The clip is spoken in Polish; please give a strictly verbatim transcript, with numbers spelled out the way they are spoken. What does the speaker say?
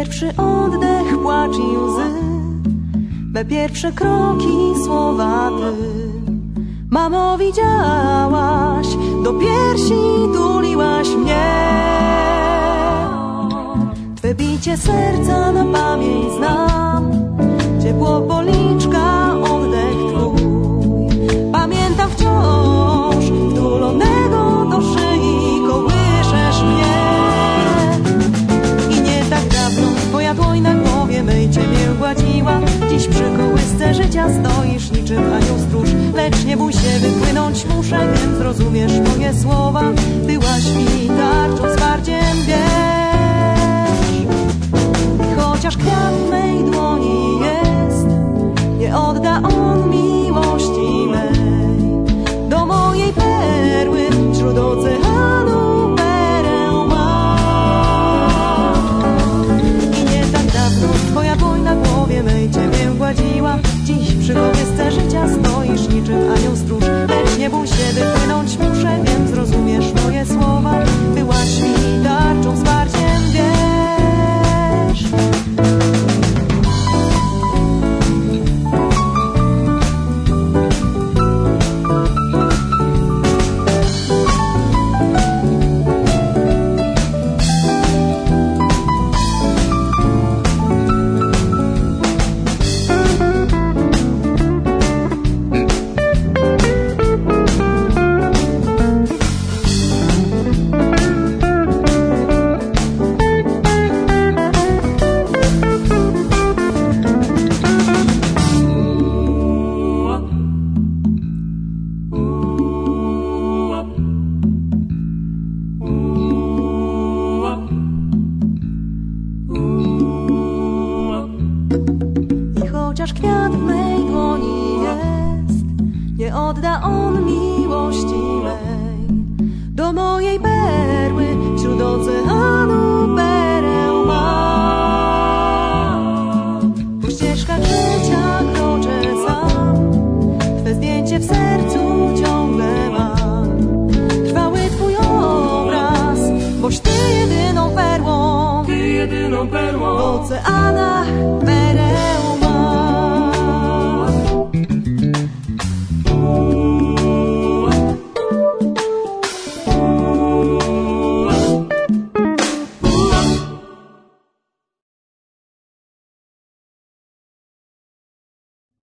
pierwszy oddech, płacz i łzy, me pierwsze kroki, słowa Ty. Mamo, widziałaś, do piersi tuliłaś mnie. Twe bicie serca na pamięć znam, ciepło policzka, oddech Twój. Pamiętam wciąż, wtulonego do szyi kołyszesz mnie. I nie tak dawno Twoja dłoń na głowie mej Ciebie gładziła. Dziś przy kołysce życia stoisz niczym anioł stróż. Lecz nie bój się, wypłynąć muszę, więc zrozumiesz moje słowa. Byłaś mi tarczą, zwarciem, wiesz. I chociaż kwiat w mej dłoni jest, nie odda on miłości mej. Do mojej perły wśród oceanu perę ma. I nie tak dawno Twoja dłoń na głowie mej Ciebie gładziła. Dziś przy kołysce życia stoisz niczym anioł stróż. Lecz nie bój się, wypłynąć muszę, więc rozumiesz moje słowa. Byłaś mi tarczą, wsparciem, wiesz. Chociaż kwiat w mej dłoni jest, nie odda on miłości mej. Do mojej perły wśród oceanu perę ma. Po ścieżkach życia kroczę sam, Twe zdjęcie w sercu ciągle mam. Trwały Twój obraz, boś Ty jedyną perłą, Ty jedyną perłą w oceanach mej.